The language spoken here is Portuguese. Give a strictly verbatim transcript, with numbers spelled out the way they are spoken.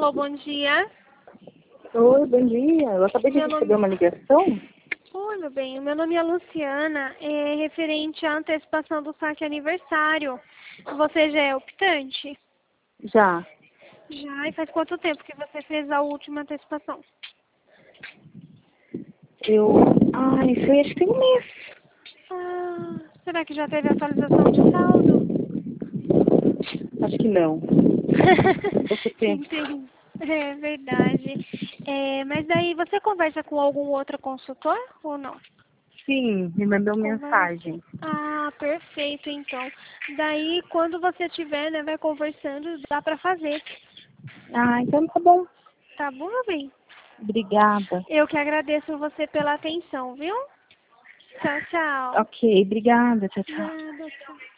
Alô, bom dia. Oi, bom dia. Eu acabei de Meu receber nome... uma ligação. Oi, meu bem. O meu nome é Luciana, é referente à antecipação do saque aniversário. Você já é optante? Já. Já. E faz quanto tempo que você fez a última antecipação? Eu. Ai, foi acho que tem um mês. Ah, será que já teve atualização de saldo? Acho que não. Pouco tempo. Entendi. É verdade. É, mas daí você conversa com algum outro consultor ou não? Sim, me mandou Conversa. mensagem. Ah, perfeito, então. Daí, quando você tiver, né, vai conversando, dá pra fazer. Ah, então tá bom. Tá bom, meu bem? Obrigada. Eu que agradeço você pela atenção, viu? Tchau, tchau. Ok, obrigada. Tchau, tchau. Nada, tchau.